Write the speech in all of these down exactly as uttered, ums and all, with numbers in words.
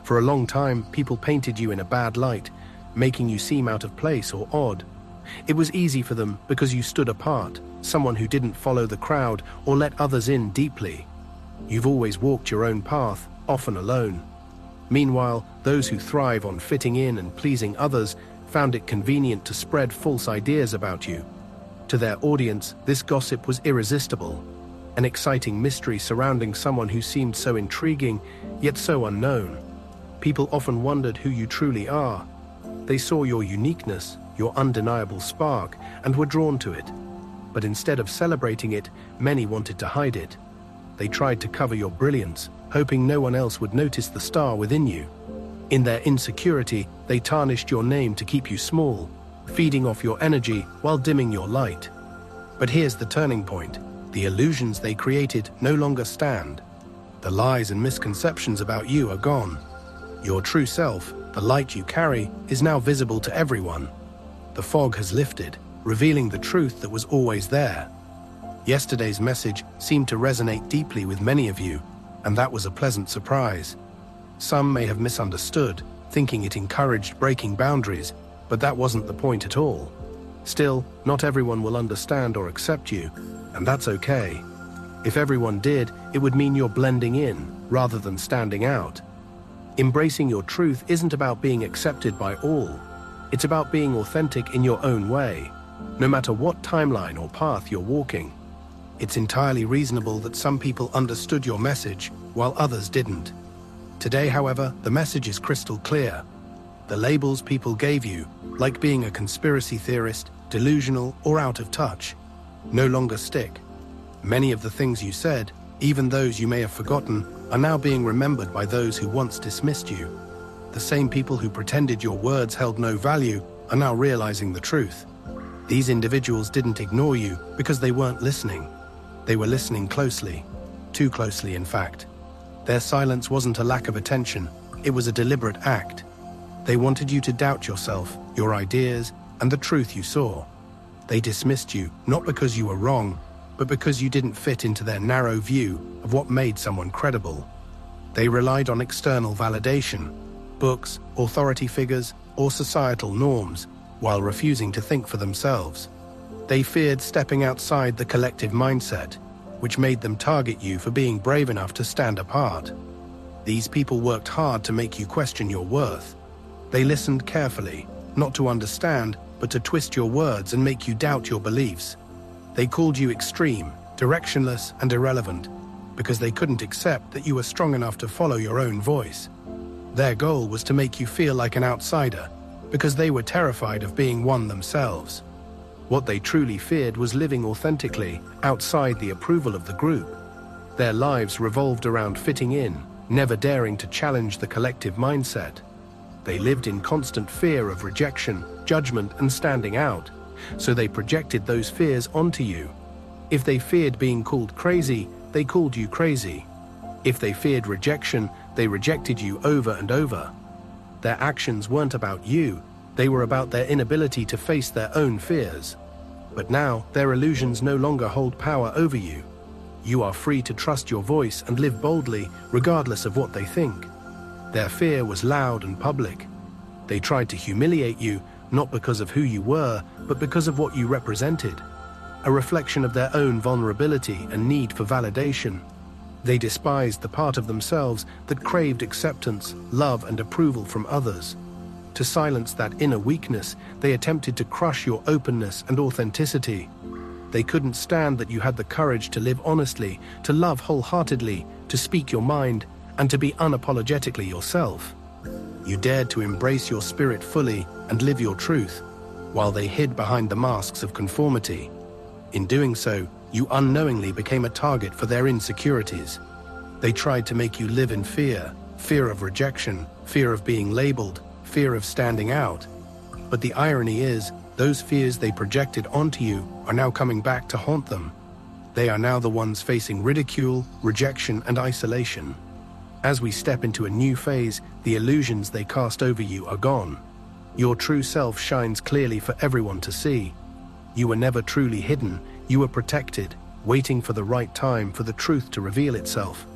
For a long time, people painted you in a bad light, making you seem out of place or odd. It was easy for them because you stood apart, someone who didn't follow the crowd or let others in deeply. You've always walked your own path, often alone. Meanwhile, those who thrive on fitting in and pleasing others found it convenient to spread false ideas about you. To their audience, this gossip was irresistible, an exciting mystery surrounding someone who seemed so intriguing, yet so unknown. People often wondered who you truly are. They saw your uniqueness, your undeniable spark, and were drawn to it. But instead of celebrating it, many wanted to hide it. They tried to cover your brilliance, hoping no one else would notice the star within you. In their insecurity, they tarnished your name to keep you small, feeding off your energy while dimming your light. But here's the turning point. The illusions they created no longer stand. The lies and misconceptions about you are gone. Your true self, the light you carry, is now visible to everyone. The fog has lifted, revealing the truth that was always there. Yesterday's message seemed to resonate deeply with many of you, and that was a pleasant surprise. Some may have misunderstood, thinking it encouraged breaking boundaries, but that wasn't the point at all. Still, not everyone will understand or accept you, and that's okay. If everyone did, it would mean you're blending in, rather than standing out. Embracing your truth isn't about being accepted by all. It's about being authentic in your own way, no matter what timeline or path you're walking. It's entirely reasonable that some people understood your message, while others didn't. Today, however, the message is crystal clear. The labels people gave you, like being a conspiracy theorist, delusional, or out of touch, no longer stick. Many of the things you said, even those you may have forgotten, are now being remembered by those who once dismissed you. The same people who pretended your words held no value are now realizing the truth. These individuals didn't ignore you because they weren't listening. They were listening closely, too closely in fact. Their silence wasn't a lack of attention, it was a deliberate act. They wanted you to doubt yourself, your ideas, and the truth you saw. They dismissed you, not because you were wrong, but because you didn't fit into their narrow view of what made someone credible. They relied on external validation, books, authority figures, or societal norms, while refusing to think for themselves. They feared stepping outside the collective mindset, which made them target you for being brave enough to stand apart. These people worked hard to make you question your worth. They listened carefully, not to understand, but to twist your words and make you doubt your beliefs. They called you extreme, directionless, and irrelevant, because they couldn't accept that you were strong enough to follow your own voice. Their goal was to make you feel like an outsider, because they were terrified of being one themselves. What they truly feared was living authentically, outside the approval of the group. Their lives revolved around fitting in, never daring to challenge the collective mindset. They lived in constant fear of rejection, judgment, and standing out, so they projected those fears onto you. If they feared being called crazy, they called you crazy. If they feared rejection, they rejected you over and over. Their actions weren't about you, they were about their inability to face their own fears. But now, their illusions no longer hold power over you. You are free to trust your voice and live boldly, regardless of what they think. Their fear was loud and public. They tried to humiliate you, not because of who you were, but because of what you represented, a reflection of their own vulnerability and need for validation. They despised the part of themselves that craved acceptance, love, and approval from others. To silence that inner weakness, they attempted to crush your openness and authenticity. They couldn't stand that you had the courage to live honestly, to love wholeheartedly, to speak your mind, and to be unapologetically yourself. You dared to embrace your spirit fully and live your truth, while they hid behind the masks of conformity. In doing so, you unknowingly became a target for their insecurities. They tried to make you live in fear, fear of rejection, fear of being labeled, fear of standing out. But the irony is, those fears they projected onto you are now coming back to haunt them. They are now the ones facing ridicule, rejection, and isolation. As we step into a new phase, the illusions they cast over you are gone. Your true self shines clearly for everyone to see. You were never truly hidden, you were protected, waiting for the right time for the truth to reveal itself.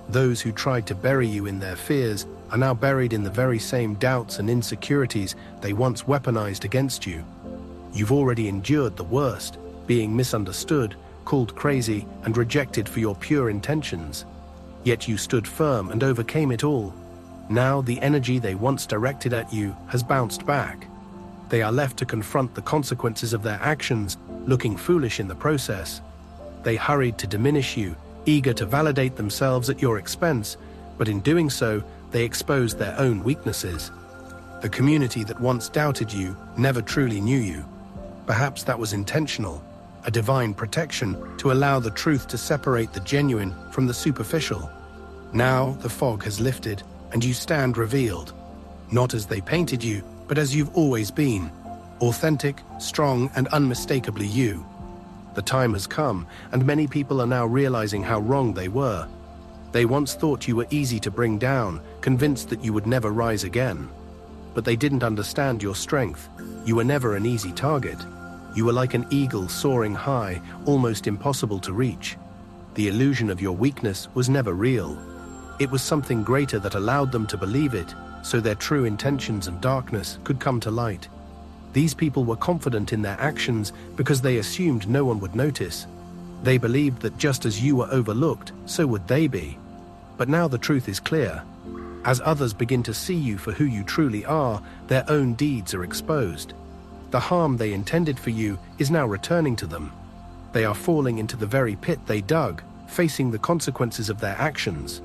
Those who tried to bury you in their fears are now buried in the very same doubts and insecurities they once weaponized against you. You've already endured the worst, being misunderstood, called crazy, and rejected for your pure intentions. Yet you stood firm and overcame it all. Now the energy they once directed at you has bounced back. They are left to confront the consequences of their actions, looking foolish in the process. They hurried to diminish you, eager to validate themselves at your expense, but in doing so, they exposed their own weaknesses. The community that once doubted you never truly knew you. Perhaps that was intentional, a divine protection to allow the truth to separate the genuine from the superficial. Now the fog has lifted, and you stand revealed, not as they painted you, but as you've always been, authentic, strong, and unmistakably you. The time has come, and many people are now realizing how wrong they were. They once thought you were easy to bring down, convinced that you would never rise again. But they didn't understand your strength. You were never an easy target. You were like an eagle soaring high, almost impossible to reach. The illusion of your weakness was never real. It was something greater that allowed them to believe it, so their true intentions and darkness could come to light. These people were confident in their actions because they assumed no one would notice. They believed that just as you were overlooked, so would they be. But now the truth is clear. As others begin to see you for who you truly are, their own deeds are exposed. The harm they intended for you is now returning to them. They are falling into the very pit they dug, facing the consequences of their actions.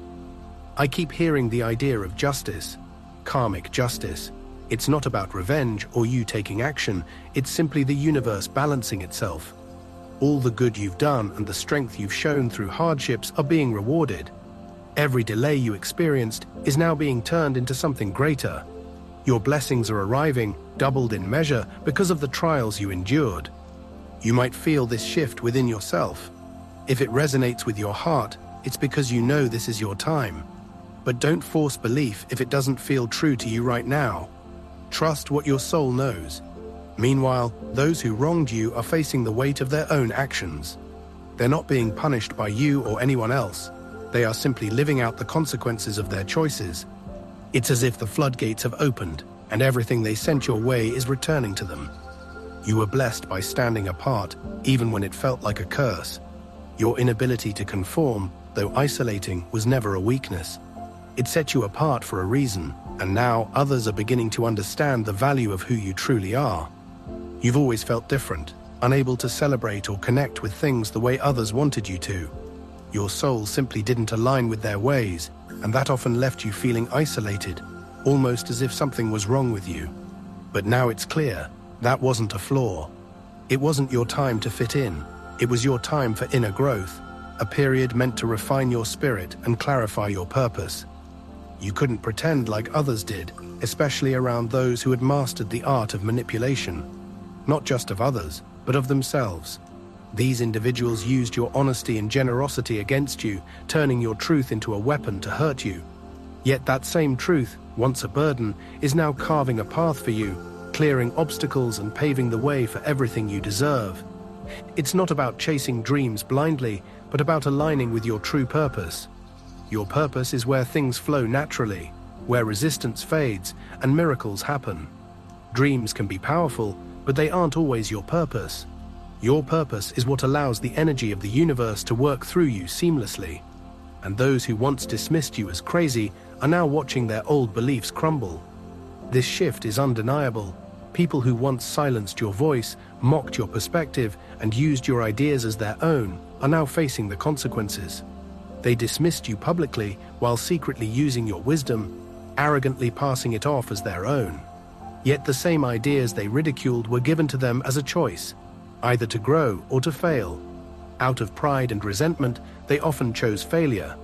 I keep hearing the idea of justice, karmic justice. It's not about revenge or you taking action, it's simply the universe balancing itself. All the good you've done and the strength you've shown through hardships are being rewarded. Every delay you experienced is now being turned into something greater. Your blessings are arriving, doubled in measure, because of the trials you endured. You might feel this shift within yourself. If it resonates with your heart, it's because you know this is your time. But don't force belief if it doesn't feel true to you right now. Trust what your soul knows. Meanwhile, those who wronged you are facing the weight of their own actions. They're not being punished by you or anyone else. They are simply living out the consequences of their choices. It's as if the floodgates have opened, and everything they sent your way is returning to them. You were blessed by standing apart, even when it felt like a curse. Your inability to conform, though isolating, was never a weakness. It set you apart for a reason, and now others are beginning to understand the value of who you truly are. You've always felt different, unable to celebrate or connect with things the way others wanted you to. Your soul simply didn't align with their ways, and that often left you feeling isolated, almost as if something was wrong with you. But now it's clear, that wasn't a flaw. It wasn't your time to fit in, it was your time for inner growth, a period meant to refine your spirit and clarify your purpose. You couldn't pretend like others did, especially around those who had mastered the art of manipulation, not just of others, but of themselves. These individuals used your honesty and generosity against you, turning your truth into a weapon to hurt you. Yet that same truth, once a burden, is now carving a path for you, clearing obstacles and paving the way for everything you deserve. It's not about chasing dreams blindly, but about aligning with your true purpose. Your purpose is where things flow naturally, where resistance fades and miracles happen. Dreams can be powerful, but they aren't always your purpose. Your purpose is what allows the energy of the universe to work through you seamlessly. And those who once dismissed you as crazy are now watching their old beliefs crumble. This shift is undeniable. People who once silenced your voice, mocked your perspective, and used your ideas as their own are now facing the consequences. They dismissed you publicly while secretly using your wisdom, arrogantly passing it off as their own. Yet the same ideas they ridiculed were given to them as a choice, either to grow or to fail. Out of pride and resentment, they often chose failure.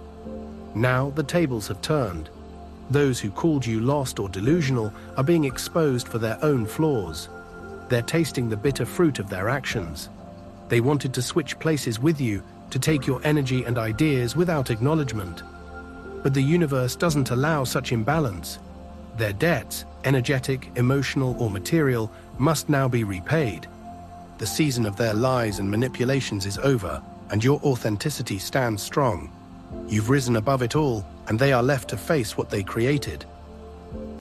Now the tables have turned. Those who called you lost or delusional are being exposed for their own flaws. They're tasting the bitter fruit of their actions. They wanted to switch places with you, to take your energy and ideas without acknowledgement. But the universe doesn't allow such imbalance. Their debts, energetic, emotional, or material, must now be repaid. The season of their lies and manipulations is over, and your authenticity stands strong. You've risen above it all, and they are left to face what they created.